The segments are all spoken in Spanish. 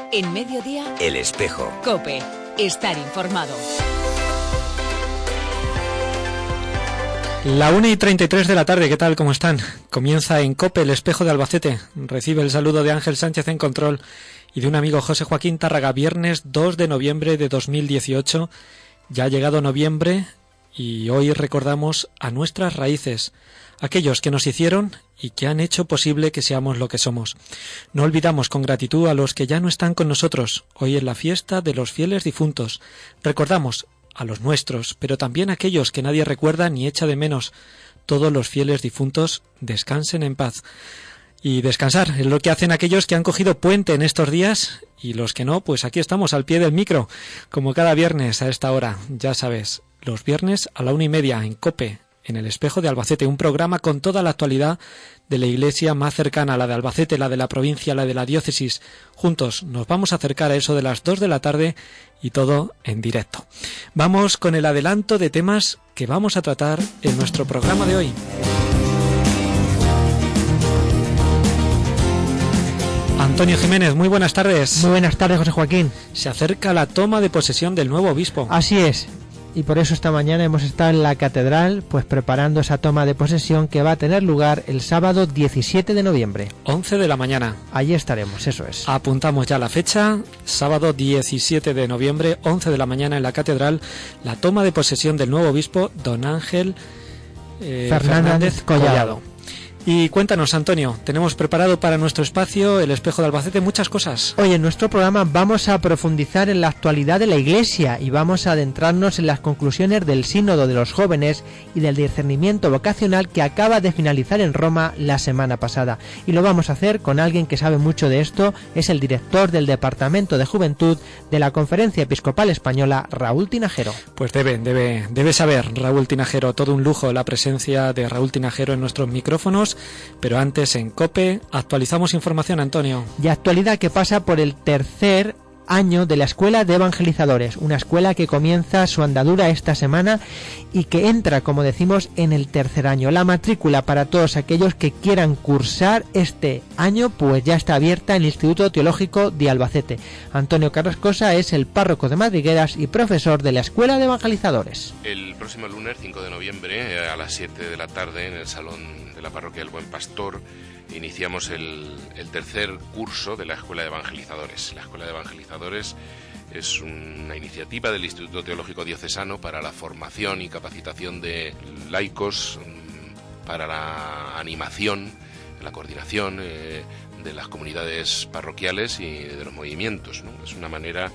En Mediodía, El Espejo. COPE. Estar informado. La 1:33 de la tarde, ¿qué tal? ¿Cómo están? Comienza en COPE, El Espejo de Albacete. Recibe el saludo de Ángel Sánchez en control y de un amigo José Joaquín Tárraga. Viernes 2 de noviembre de 2018. Ya ha llegado noviembre y hoy recordamos a nuestras raíces, aquellos que nos hicieron y que han hecho posible que seamos lo que somos. No olvidamos con gratitud a los que ya no están con nosotros. Hoy es la fiesta de los fieles difuntos. Recordamos a los nuestros, pero también a aquellos que nadie recuerda ni echa de menos. Todos los fieles difuntos descansen en paz. Y descansar es lo que hacen aquellos que han cogido puente en estos días, y los que no, pues aquí estamos al pie del micro, como cada viernes a esta hora, ya sabes, los viernes a la 1:30 en COPE, en El Espejo de Albacete, un programa con toda la actualidad de la iglesia más cercana, la de Albacete, la de la provincia, la de la diócesis. Juntos nos vamos a acercar a eso de las 2 de la tarde y todo en directo. Vamos con el adelanto de temas que vamos a tratar en nuestro programa de hoy. Antonio Jiménez, muy buenas tardes. Muy buenas tardes, José Joaquín. Se acerca la toma de posesión del nuevo obispo. Así es, y por eso esta mañana hemos estado en la catedral, pues preparando esa toma de posesión que va a tener lugar el sábado 17 de noviembre. 11 de la mañana. Allí estaremos, eso es. Apuntamos ya la fecha, sábado 17 de noviembre, 11 de la mañana en la catedral, la toma de posesión del nuevo obispo, don Ángel Fernández Collado. Y cuéntanos, Antonio, tenemos preparado para nuestro espacio, El Espejo de Albacete, muchas cosas. Hoy en nuestro programa vamos a profundizar en la actualidad de la Iglesia y vamos a adentrarnos en las conclusiones del Sínodo de los Jóvenes y del discernimiento vocacional que acaba de finalizar en Roma la semana pasada. Y lo vamos a hacer con alguien que sabe mucho de esto, es el director del Departamento de Juventud de la Conferencia Episcopal Española, Raúl Tinajero. Pues debe saber Raúl Tinajero, todo un lujo la presencia de Raúl Tinajero en nuestros micrófonos. Pero antes, en COPE, actualizamos información, Antonio. Y actualidad que pasa por el tercer año de la Escuela de Evangelizadores, una escuela que comienza su andadura esta semana y que entra, como decimos, en el tercer año. La matrícula para todos aquellos que quieran cursar este año, pues ya está abierta en el Instituto Teológico de Albacete. Antonio Carrascosa es el párroco de Madrigueras y profesor de la Escuela de Evangelizadores. El próximo lunes 5 de noviembre a las 7 de la tarde en el Salón de la Parroquia del Buen Pastor iniciamos el tercer curso de la Escuela de Evangelizadores. La Escuela de Evangelizadores es una iniciativa del Instituto Teológico Diocesano para la formación y capacitación de laicos, para la animación, la coordinación de las comunidades parroquiales y de los movimientos, ¿no? Es una manera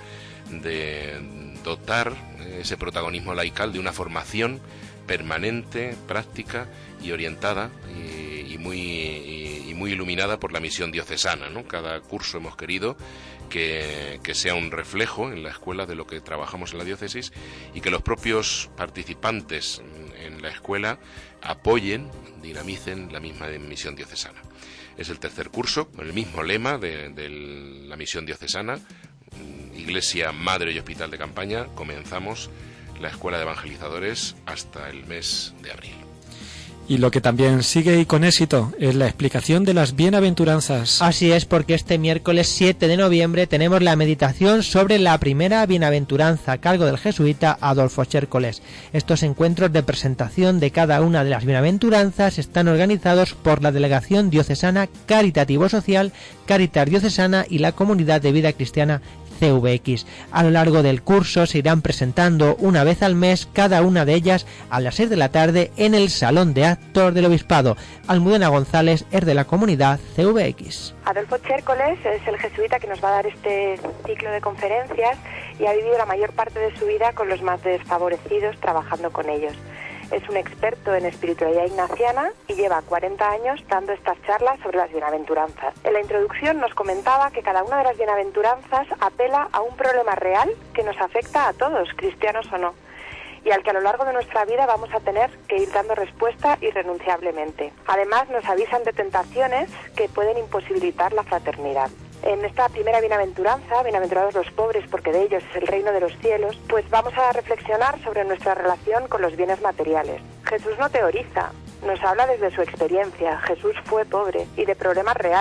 de dotar ese protagonismo laical de una formación permanente, práctica y orientada y muy iluminada por la misión diocesana, ¿no? Cada curso hemos querido que sea un reflejo en la escuela de lo que trabajamos en la diócesis y que los propios participantes en la escuela apoyen, dinamicen la misma misión diocesana. Es el tercer curso, con el mismo lema de la misión diocesana, Iglesia, Madre y Hospital de Campaña. Comenzamos la Escuela de Evangelizadores hasta el mes de abril. Y lo que también sigue y con éxito es la explicación de las bienaventuranzas. Así es, porque este miércoles 7 de noviembre tenemos la meditación sobre la primera bienaventuranza a cargo del jesuita Adolfo Chércoles. Estos encuentros de presentación de cada una de las bienaventuranzas están organizados por la Delegación Diocesana Caritativo Social, Caritas Diocesana y la Comunidad de Vida Cristiana CVX. A lo largo del curso se irán presentando una vez al mes cada una de ellas a las 6 de la tarde en el Salón de Actos del Obispado. Almudena González es de la comunidad CVX. Adolfo Chércoles es el jesuita que nos va a dar este ciclo de conferencias y ha vivido la mayor parte de su vida con los más desfavorecidos, trabajando con ellos. Es un experto en espiritualidad ignaciana y lleva 40 años dando estas charlas sobre las bienaventuranzas. En la introducción nos comentaba que cada una de las bienaventuranzas apela a un problema real que nos afecta a todos, cristianos o no, y al que a lo largo de nuestra vida vamos a tener que ir dando respuesta irrenunciablemente. Además, nos avisan de tentaciones que pueden imposibilitar la fraternidad. En esta primera bienaventuranza, bienaventurados los pobres porque de ellos es el reino de los cielos, pues vamos a reflexionar sobre nuestra relación con los bienes materiales. Jesús no teoriza, nos habla desde su experiencia. Jesús fue pobre y de problemas reales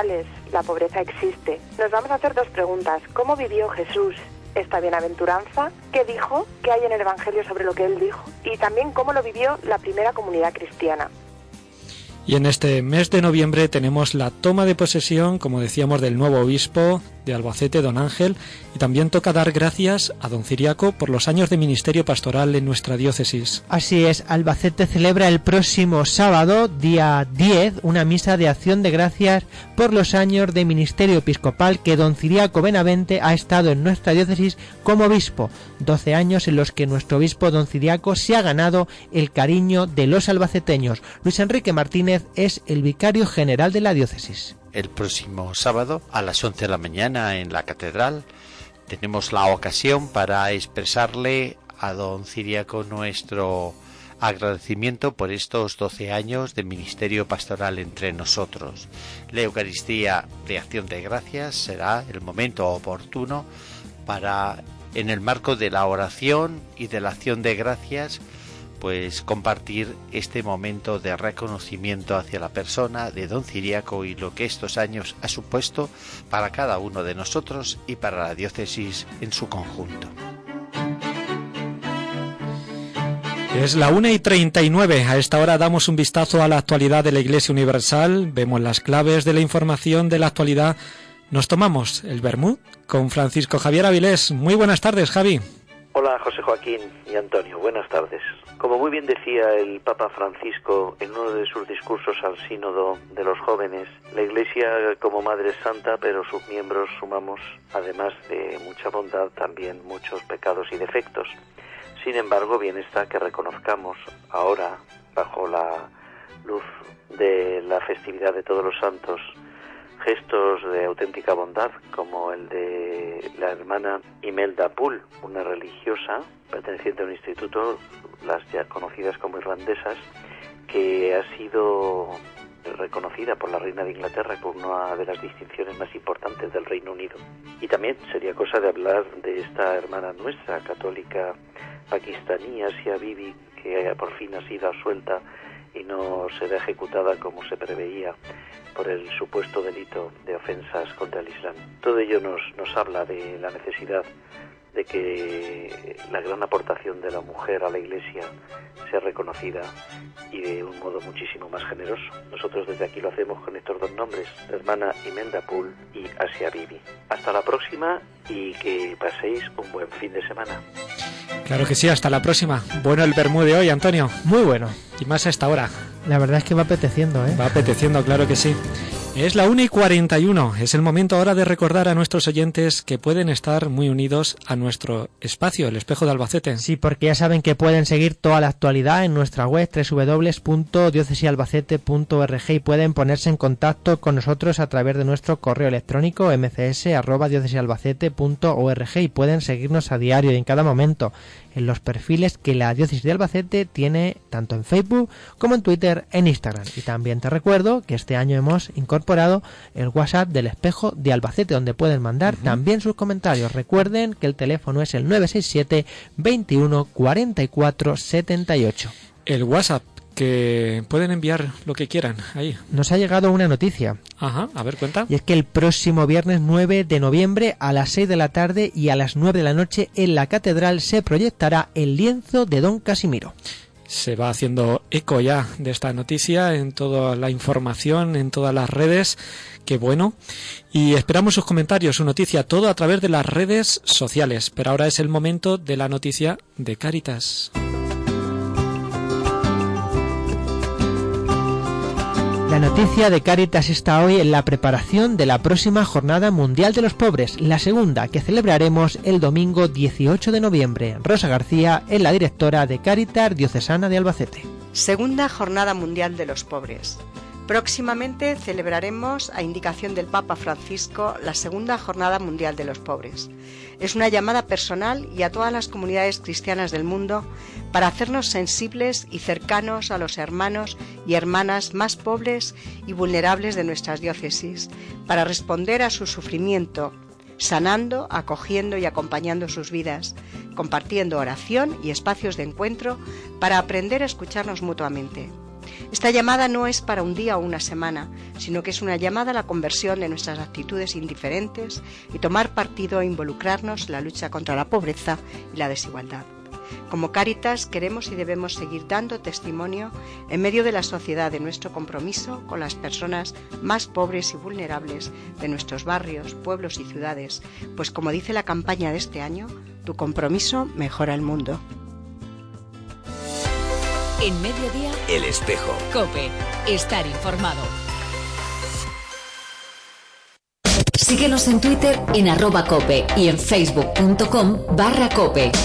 la pobreza existe. Nos vamos a hacer dos preguntas. ¿Cómo vivió Jesús esta bienaventuranza? ¿Qué dijo? ¿Qué hay en el Evangelio sobre lo que él dijo? Y también cómo lo vivió la primera comunidad cristiana. Y en este mes de noviembre tenemos la toma de posesión, como decíamos, del nuevo obispo de Albacete, don Ángel, y también toca dar gracias a don Ciriaco por los años de ministerio pastoral en nuestra diócesis. Así es, Albacete celebra el próximo sábado, día 10, una misa de acción de gracias por los años de ministerio episcopal que don Ciriaco Benavente ha estado en nuestra diócesis como obispo, 12 años en los que nuestro obispo don Ciriaco se ha ganado el cariño de los albaceteños. Luis Enrique Martínez es el vicario general de la diócesis. El próximo sábado a las 11 de la mañana en la catedral tenemos la ocasión para expresarle a don Ciriaco nuestro agradecimiento por estos 12 años de ministerio pastoral entre nosotros. La Eucaristía de Acción de Gracias será el momento oportuno para, en el marco de la oración y de la acción de gracias, pues compartir este momento de reconocimiento hacia la persona de don Ciriaco y lo que estos años ha supuesto para cada uno de nosotros y para la diócesis en su conjunto. Es la 1:39. A esta hora damos un vistazo a la actualidad de la Iglesia Universal, vemos las claves de la información de la actualidad. Nos tomamos el vermut con Francisco Javier Avilés. Muy buenas tardes, Javi. Hola, José Joaquín y Antonio, buenas tardes. Como muy bien decía el Papa Francisco en uno de sus discursos al Sínodo de los Jóvenes, la Iglesia como Madre Santa, pero sus miembros sumamos, además de mucha bondad, también muchos pecados y defectos. Sin embargo, bien está que reconozcamos ahora, bajo la luz de la festividad de Todos los Santos, gestos de auténtica bondad, como el de la hermana Imelda Poole, una religiosa perteneciente a un instituto, las ya conocidas como irlandesas, que ha sido reconocida por la reina de Inglaterra con una de las distinciones más importantes del Reino Unido. Y también sería cosa de hablar de esta hermana nuestra, católica pakistaní, Asia Bibi, que por fin ha sido absuelta y no será ejecutada como se preveía por el supuesto delito de ofensas contra el Islam. Todo ello nos habla de la necesidad de que la gran aportación de la mujer a la Iglesia sea reconocida y de un modo muchísimo más generoso. Nosotros desde aquí lo hacemos con estos dos nombres, la hermana Imelda Poole y Asia Bibi. Hasta la próxima y que paséis un buen fin de semana. Claro que sí, hasta la próxima. Bueno el vermú de hoy, Antonio. Muy bueno. Y más a esta hora. La verdad es que va apeteciendo, ¿eh? Va apeteciendo, claro que sí. Es la 1:41. Es el momento ahora de recordar a nuestros oyentes que pueden estar muy unidos a nuestro espacio, el Espejo de Albacete. Sí, porque ya saben que pueden seguir toda la actualidad en nuestra web www.diocesialbacete.org y pueden ponerse en contacto con nosotros a través de nuestro correo electrónico mcs@diocesialbacete.org y pueden seguirnos a diario y en cada momento en los perfiles que la Diócesis de Albacete tiene tanto en Facebook como en Twitter, en Instagram. Y también te recuerdo que este año hemos incorporado el WhatsApp del Espejo de Albacete, donde pueden mandar también sus comentarios. Recuerden que el teléfono es el 967 21 44 78. El WhatsApp, que pueden enviar lo que quieran ahí. Nos ha llegado una noticia. Ajá, a ver, cuenta. Y es que el próximo viernes 9 de noviembre a las 6 de la tarde y a las 9 de la noche en la catedral se proyectará el lienzo de Don Casimiro. Se va haciendo eco ya de esta noticia en toda la información, en todas las redes. Qué bueno. Y esperamos sus comentarios, su noticia, todo a través de las redes sociales. Pero ahora es el momento de la noticia de Cáritas. La noticia de Cáritas está hoy en la preparación de la próxima Jornada Mundial de los Pobres, la segunda que celebraremos el domingo 18 de noviembre. Rosa García es la directora de Cáritas Diocesana de Albacete. Segunda Jornada Mundial de los Pobres. Próximamente celebraremos, a indicación del Papa Francisco, la segunda Jornada Mundial de los Pobres. Es una llamada personal y a todas las comunidades cristianas del mundo para hacernos sensibles y cercanos a los hermanos y hermanas más pobres y vulnerables de nuestras diócesis, para responder a su sufrimiento, sanando, acogiendo y acompañando sus vidas, compartiendo oración y espacios de encuentro para aprender a escucharnos mutuamente. Esta llamada no es para un día o una semana, sino que es una llamada a la conversión de nuestras actitudes indiferentes y tomar partido e involucrarnos en la lucha contra la pobreza y la desigualdad. Como Cáritas queremos y debemos seguir dando testimonio en medio de la sociedad de nuestro compromiso con las personas más pobres y vulnerables de nuestros barrios, pueblos y ciudades, pues como dice la campaña de este año, tu compromiso mejora el mundo. En Mediodía, El Espejo. COPE. Estar informado. Síguenos en Twitter en @cope y en facebook.com/cope.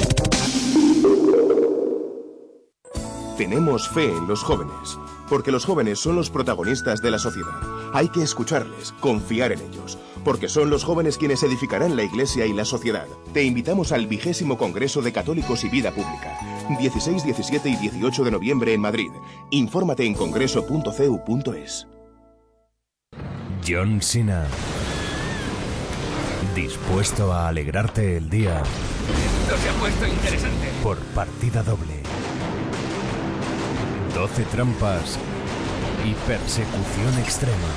Tenemos fe en los jóvenes, porque los jóvenes son los protagonistas de la sociedad. Hay que escucharles, confiar en ellos, porque son los jóvenes quienes edificarán la Iglesia y la sociedad. Te invitamos al 20º Congreso de Católicos y Vida Pública, 16, 17 y 18 de noviembre en Madrid. Infórmate en congreso.cu.es. John Cena. Dispuesto a alegrarte el día. Esto se ha puesto interesante. Por partida doble. 12 trampas y persecución extrema.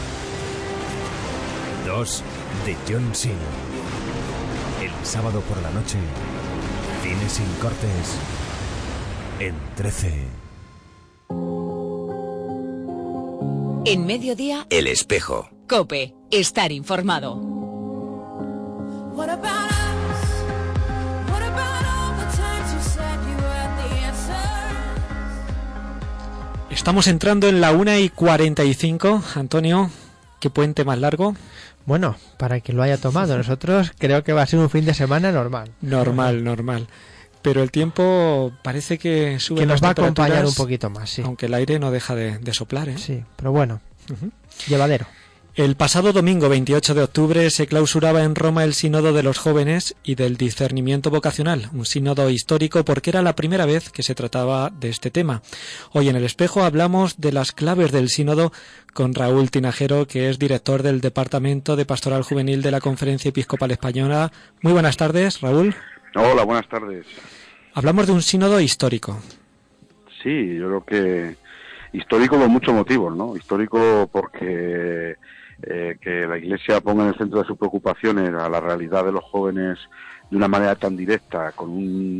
2 de John Cena. El sábado por la noche, cine sin cortes, en 13. En Mediodía, El Espejo. COPE. Estar informado. Estamos entrando en la 1:45. Antonio, ¿qué puente más largo? Bueno, para quien lo haya tomado, nosotros creo que va a ser un fin de semana normal. Normal. Pero el tiempo parece que sube. Que nos va a temperaturas, acompañar un poquito más, sí. Aunque el aire no deja de soplar, ¿eh? Sí, pero bueno, llevadero. El pasado domingo 28 de octubre se clausuraba en Roma el Sínodo de los Jóvenes y del Discernimiento Vocacional, un sínodo histórico porque era la primera vez que se trataba de este tema. Hoy en El Espejo hablamos de las claves del sínodo con Raúl Tinajero, que es director del Departamento de Pastoral Juvenil de la Conferencia Episcopal Española. Muy buenas tardes, Raúl. Hola, buenas tardes. Hablamos de un sínodo histórico. Sí, yo creo que histórico por muchos motivos, ¿no? Histórico porque que la Iglesia ponga en el centro de sus preocupaciones a la realidad de los jóvenes de una manera tan directa, con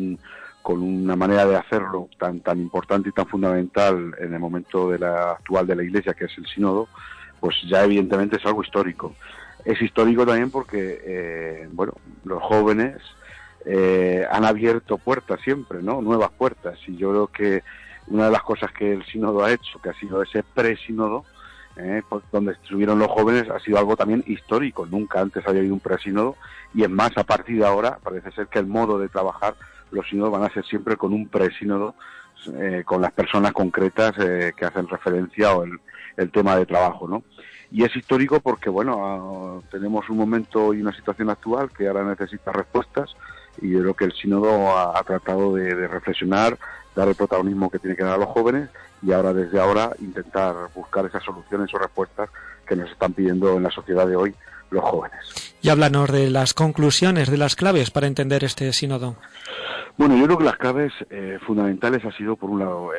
una manera de hacerlo tan importante y tan fundamental en el momento actual de la Iglesia, que es el sínodo, pues ya evidentemente es algo histórico. Es histórico también porque, los jóvenes han abierto puertas siempre, ¿no? Nuevas puertas, y yo creo que una de las cosas que el sínodo ha hecho, que ha sido ese presínodo, donde estuvieron los jóvenes, ha sido algo también histórico. Nunca antes había habido un presínodo, y es más, a partir de ahora parece ser que el modo de trabajar los sínodos van a ser siempre con un presínodo, con las personas concretas que hacen referencia o el tema de trabajo, ¿no? Y es histórico porque, tenemos un momento y una situación actual que ahora necesita respuestas, y yo creo que el sínodo ha tratado de reflexionar, dar el protagonismo que tiene que dar a los jóvenes, y ahora, desde ahora, intentar buscar esas soluciones o respuestas que nos están pidiendo en la sociedad de hoy los jóvenes. Y háblanos de las conclusiones, de las claves para entender este sínodo. Bueno, yo creo que las claves fundamentales ha sido, por un lado,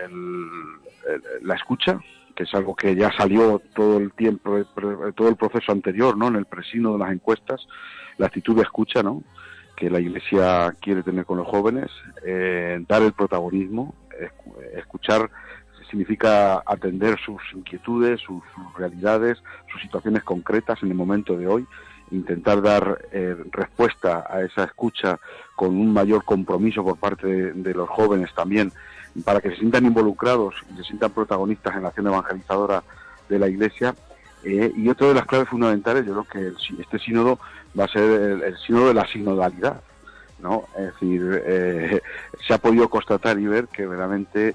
la escucha, que es algo que ya salió todo el tiempo, todo el proceso anterior, ¿no? En el presínodo, de las encuestas, la actitud de escucha, ¿no?, que la Iglesia quiere tener con los jóvenes, dar el protagonismo. Escuchar significa atender sus inquietudes, sus realidades, sus situaciones concretas en el momento de hoy, intentar dar respuesta a esa escucha con un mayor compromiso por parte de los jóvenes también, para que se sientan involucrados y se sientan protagonistas en la acción evangelizadora de la Iglesia. Y otra de las claves fundamentales, yo creo que este sínodo va a ser el sínodo de la sinodalidad, ¿no? Es decir, se ha podido constatar y ver que verdaderamente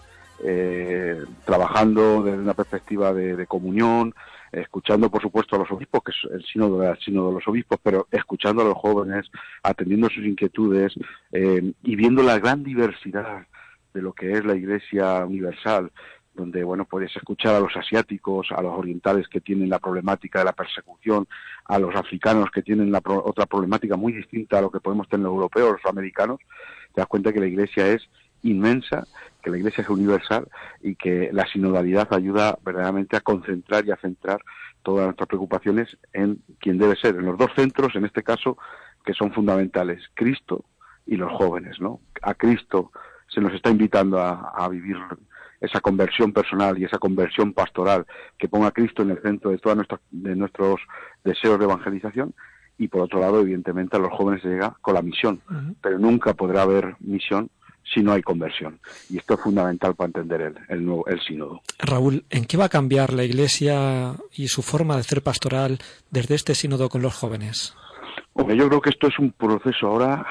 trabajando desde una perspectiva de comunión, escuchando por supuesto a los obispos, que es el sínodo de los obispos, pero escuchando a los jóvenes, atendiendo sus inquietudes, y viendo la gran diversidad de lo que es la Iglesia universal, donde, puedes escuchar a los asiáticos, a los orientales que tienen la problemática de la persecución, a los africanos que tienen otra problemática muy distinta a lo que podemos tener los europeos, los americanos. Te das cuenta que la Iglesia es inmensa, que la Iglesia es universal y que la sinodalidad ayuda verdaderamente a concentrar y a centrar todas nuestras preocupaciones en quien debe ser, en los dos centros, en este caso, que son fundamentales, Cristo y los jóvenes, ¿no? A Cristo se nos está invitando a vivir esa conversión personal y esa conversión pastoral que ponga a Cristo en el centro de todos nuestros deseos de evangelización, y por otro lado, evidentemente, a los jóvenes se llega con la misión, pero nunca podrá haber misión si no hay conversión, y esto es fundamental para entender el sínodo. Raúl, ¿en qué va a cambiar la Iglesia y su forma de hacer pastoral desde este sínodo con los jóvenes? Hombre, yo creo que esto es un proceso ahora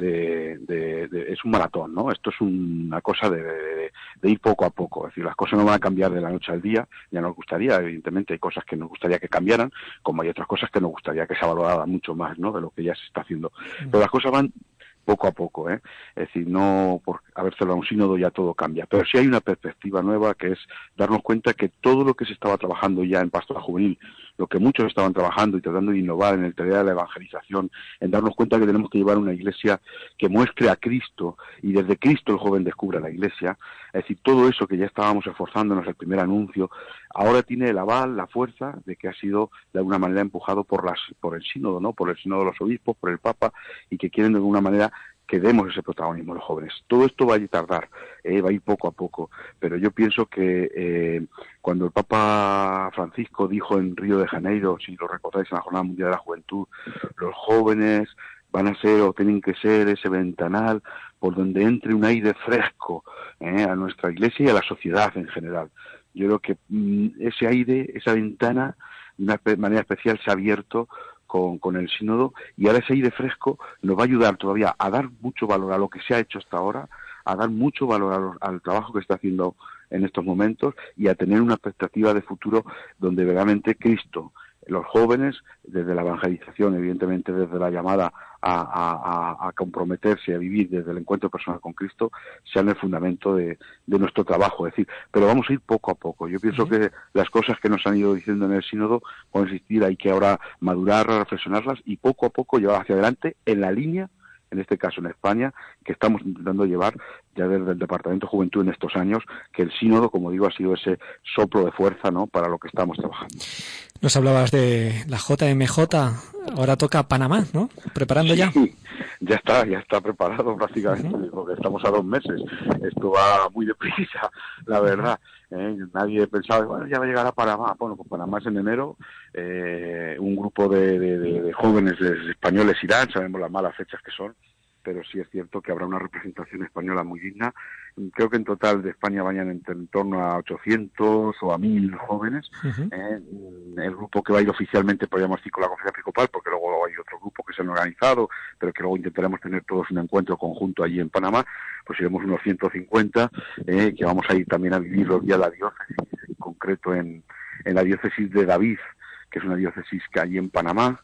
es un maratón, ¿no? Esto es una cosa de ir poco a poco. Es decir, las cosas no van a cambiar de la noche al día. Ya nos gustaría, evidentemente, hay cosas que nos gustaría que cambiaran, como hay otras cosas que nos gustaría que se valoraran mucho más, ¿no? De lo que ya se está haciendo. Pero las cosas van poco a poco, ¿eh? Es decir, no por haber celebrado un sínodo ya todo cambia, pero sí hay una perspectiva nueva, que es darnos cuenta que todo lo que se estaba trabajando ya en pastoral juvenil, lo que muchos estaban trabajando y tratando de innovar en el tarea de la evangelización, en darnos cuenta que tenemos que llevar una iglesia que muestre a Cristo, y desde Cristo el joven descubra la iglesia. Es decir, todo eso que ya estábamos esforzándonos, el primer anuncio, ahora tiene el aval, la fuerza de que ha sido de alguna manera empujado por el sínodo, ¿no? Por el sínodo de los obispos, por el Papa, y que quieren de alguna manera que demos ese protagonismo a los jóvenes. Todo esto va a tardar, va a ir poco a poco, pero yo pienso que cuando el Papa Francisco dijo en Río de Janeiro, si lo recordáis, en la Jornada Mundial de la Juventud, los jóvenes van a ser o tienen que ser ese ventanal por donde entre un aire fresco a nuestra iglesia y a la sociedad en general. Yo creo que ese aire, esa ventana, de una manera especial se ha abierto con el sínodo, y ahora ese aire fresco nos va a ayudar todavía a dar mucho valor a lo que se ha hecho hasta ahora, a dar mucho valor al trabajo que está haciendo en estos momentos, y a tener una expectativa de futuro donde verdaderamente Cristo, los jóvenes, desde la evangelización, evidentemente desde la llamada a comprometerse, a vivir desde el encuentro personal con Cristo, sean el fundamento de nuestro trabajo. Es decir, pero vamos a ir poco a poco. Yo pienso que las cosas que nos han ido diciendo en el sínodo pueden existir, hay que ahora madurar, reflexionarlas y poco a poco llevar hacia adelante en la línea, en este caso en España, que estamos intentando llevar ya desde el Departamento de Juventud en estos años, que el sínodo, como digo, ha sido ese soplo de fuerza, ¿no?, para lo que estamos trabajando. Nos hablabas de la JMJ, ahora toca Panamá, ¿no? ¿Preparando ya? Sí, ya está preparado prácticamente, porque estamos a 2 meses. Esto va muy deprisa, la verdad. Nadie pensaba, bueno, ya va a llegar a Panamá. Bueno, pues Panamá es en enero. Un grupo de jóvenes españoles irán, sabemos las malas fechas que son, pero sí es cierto que habrá una representación española muy digna. Creo que en total de España vayan en torno a 800 o a 1000 jóvenes. El grupo que va a ir oficialmente, podríamos decir, con la Conferencia Episcopal, porque luego hay otro grupo que se han organizado, pero que luego intentaremos tener todos un encuentro conjunto allí en Panamá, pues iremos unos 150, que vamos a ir también a vivir los días de la diócesis, en concreto en la diócesis de David, que es una diócesis que hay en Panamá.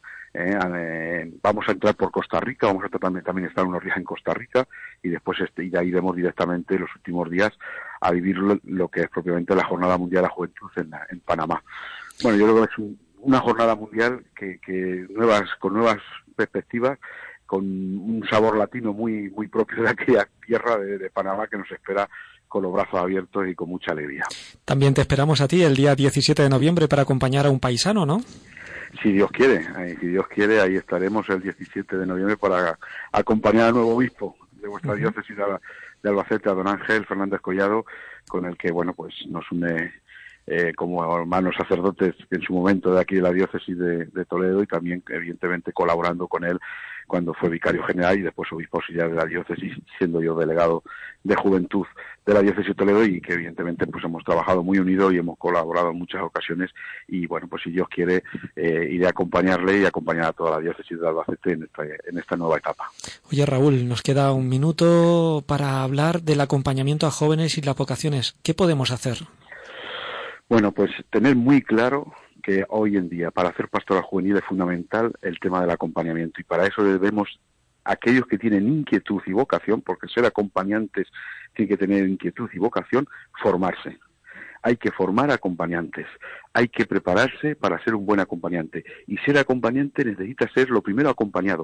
Vamos a entrar por Costa Rica, vamos a también estar unos días en Costa Rica, y después ya iremos directamente los últimos días a vivir lo que es propiamente la Jornada Mundial de la Juventud en Panamá. Bueno, yo creo que es una jornada mundial con nuevas perspectivas, con un sabor latino muy muy propio de aquella tierra de Panamá, que nos espera con los brazos abiertos y con mucha alegría. También te esperamos a ti el día 17 de noviembre para acompañar a un paisano, ¿no? Si Dios quiere, ahí estaremos el 17 de noviembre para acompañar al nuevo obispo de vuestra diócesis de Albacete, a don Ángel Fernández Collado, con el que, bueno, pues nos une como hermanos sacerdotes en su momento de aquí de la diócesis de Toledo, y también evidentemente colaborando con él cuando fue vicario general y después obispo auxiliar de la diócesis, siendo yo delegado de juventud de la diócesis de Toledo, y que evidentemente pues hemos trabajado muy unidos y hemos colaborado en muchas ocasiones, y bueno, pues si Dios quiere iré a acompañarle y acompañar a toda la diócesis de Albacete en esta nueva etapa. Oye, Raúl, nos queda un minuto para hablar del acompañamiento a jóvenes y las vocaciones. ¿Qué podemos hacer? Bueno, pues tener muy claro que hoy en día para hacer pastoral juvenil es fundamental el tema del acompañamiento, y para eso debemos, aquellos que tienen inquietud y vocación, porque ser acompañantes tiene que tener inquietud y vocación, formarse. Hay que formar acompañantes, hay que prepararse para ser un buen acompañante, y ser acompañante necesita ser lo primero acompañado,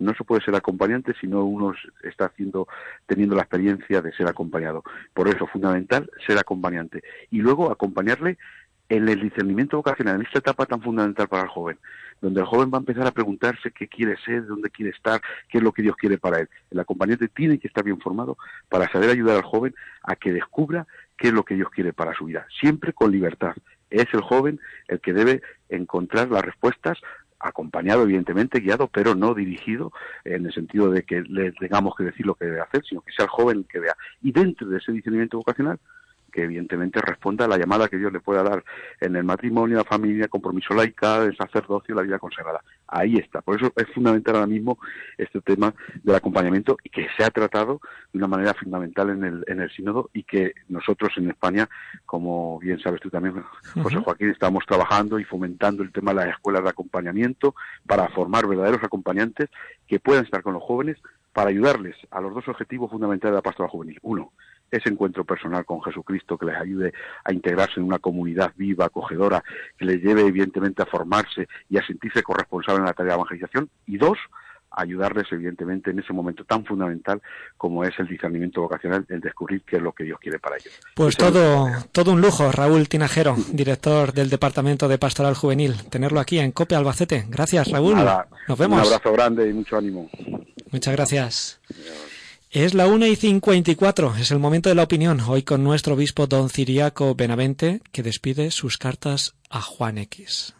No se puede ser acompañante si no uno está teniendo la experiencia de ser acompañado. Por eso, fundamental, ser acompañante. Y luego acompañarle en el discernimiento vocacional, en esta etapa tan fundamental para el joven, donde el joven va a empezar a preguntarse qué quiere ser, dónde quiere estar, qué es lo que Dios quiere para él. El acompañante tiene que estar bien formado para saber ayudar al joven a que descubra qué es lo que Dios quiere para su vida, siempre con libertad. Es el joven el que debe encontrar las respuestas, acompañado, evidentemente, guiado, pero no dirigido en el sentido de que le tengamos que decir lo que debe hacer, sino que sea el joven el que vea. Y dentro de ese discernimiento vocacional, que evidentemente responda a la llamada que Dios le pueda dar en el matrimonio, la familia, compromiso laical, el sacerdocio, la vida consagrada. Ahí está. Por eso es fundamental ahora mismo este tema del acompañamiento y que se ha tratado de una manera fundamental en el sínodo y que nosotros en España, como bien sabes tú también, José Joaquín, estamos trabajando y fomentando el tema de las escuelas de acompañamiento para formar verdaderos acompañantes que puedan estar con los jóvenes para ayudarles a los dos objetivos fundamentales de la pastoral juvenil. Uno, ese encuentro personal con Jesucristo que les ayude a integrarse en una comunidad viva, acogedora, que les lleve evidentemente a formarse y a sentirse corresponsables en la tarea de evangelización. Y dos, ayudarles evidentemente en ese momento tan fundamental como es el discernimiento vocacional, el descubrir qué es lo que Dios quiere para ellos. Pues todo un lujo, Raúl Tinajero, director del Departamento de Pastoral Juvenil, tenerlo aquí en COPE Albacete. Gracias, Raúl. Nada, nos vemos. Un abrazo grande y mucho ánimo. Muchas gracias. Es la 1:54, es el momento de la opinión, hoy con nuestro obispo don Ciriaco Benavente, que despide sus cartas a Juan X.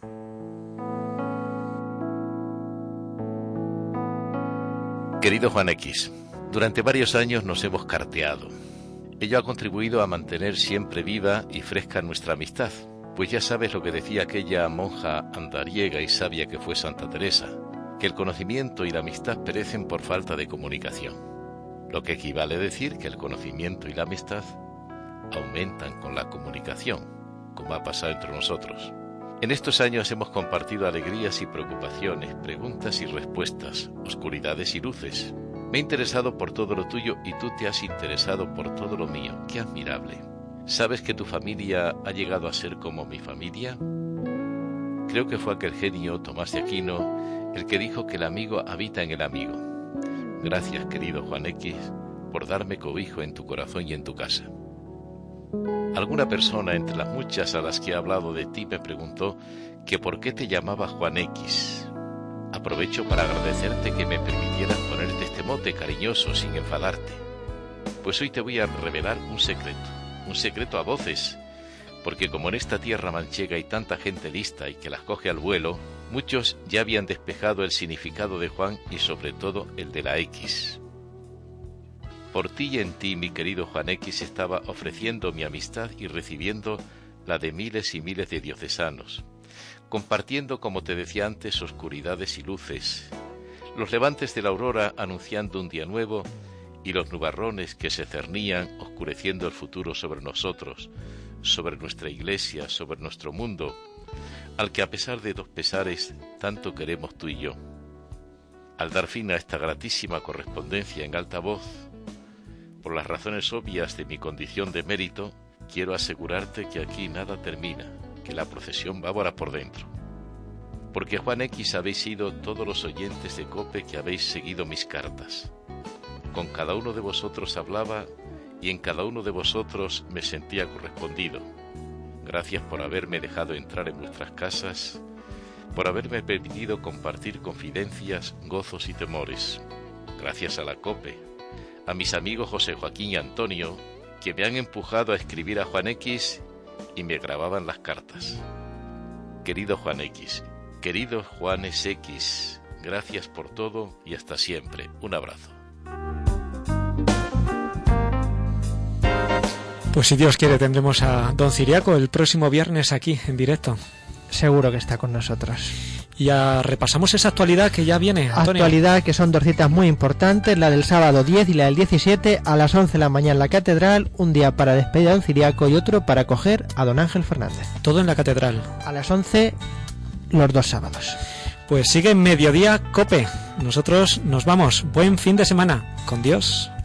Querido Juan X, durante varios años nos hemos carteado. Ello ha contribuido a mantener siempre viva y fresca nuestra amistad, pues ya sabes lo que decía aquella monja andariega y sabia que fue Santa Teresa, que el conocimiento y la amistad perecen por falta de comunicación. Lo que equivale a decir que el conocimiento y la amistad aumentan con la comunicación, como ha pasado entre nosotros. En estos años hemos compartido alegrías y preocupaciones, preguntas y respuestas, oscuridades y luces. Me he interesado por todo lo tuyo y tú te has interesado por todo lo mío. ¡Qué admirable! ¿Sabes que tu familia ha llegado a ser como mi familia? Creo que fue aquel genio, Tomás de Aquino, el que dijo que el amigo habita en el amigo. Gracias, querido Juan X, por darme cobijo en tu corazón y en tu casa. Alguna persona entre las muchas a las que he hablado de ti me preguntó que por qué te llamaba Juan X. Aprovecho para agradecerte que me permitieras ponerte este mote cariñoso sin enfadarte. Pues hoy te voy a revelar un secreto a voces, porque como en esta tierra manchega hay tanta gente lista y que las coge al vuelo, muchos ya habían despejado el significado de Juan y sobre todo el de la X. Por ti y en ti, mi querido Juan X, estaba ofreciendo mi amistad y recibiendo la de miles y miles de diocesanos, compartiendo, como te decía antes, oscuridades y luces, los levantes de la aurora anunciando un día nuevo y los nubarrones que se cernían oscureciendo el futuro sobre nosotros, sobre nuestra iglesia, sobre nuestro mundo, al que a pesar de dos pesares tanto queremos tú y yo. Al dar fin a esta gratísima correspondencia en alta voz, por las razones obvias de mi condición de mérito, quiero asegurarte que aquí nada termina, que la procesión va ahora por dentro. Porque Juan X habéis sido todos los oyentes de COPE que habéis seguido mis cartas. Con cada uno de vosotros hablaba y en cada uno de vosotros me sentía correspondido. Gracias por haberme dejado entrar en vuestras casas, por haberme permitido compartir confidencias, gozos y temores. Gracias a la COPE, a mis amigos José Joaquín y Antonio, que me han empujado a escribir a Juan X y me grababan las cartas. Querido Juan X, querido Juanes X, gracias por todo y hasta siempre. Un abrazo. Pues si Dios quiere tendremos a don Ciriaco el próximo viernes aquí en directo. Seguro que está con nosotros. Y ya repasamos esa actualidad que ya viene, Antonio. Actualidad que son dos citas muy importantes, la del sábado 10 y la del 17 a las 11 de la mañana en la catedral, un día para despedir a don Ciriaco y otro para acoger a don Ángel Fernández. Todo en la catedral. A las 11 los dos sábados. Pues sigue Mediodía COPE. Nosotros nos vamos. Buen fin de semana. Con Dios.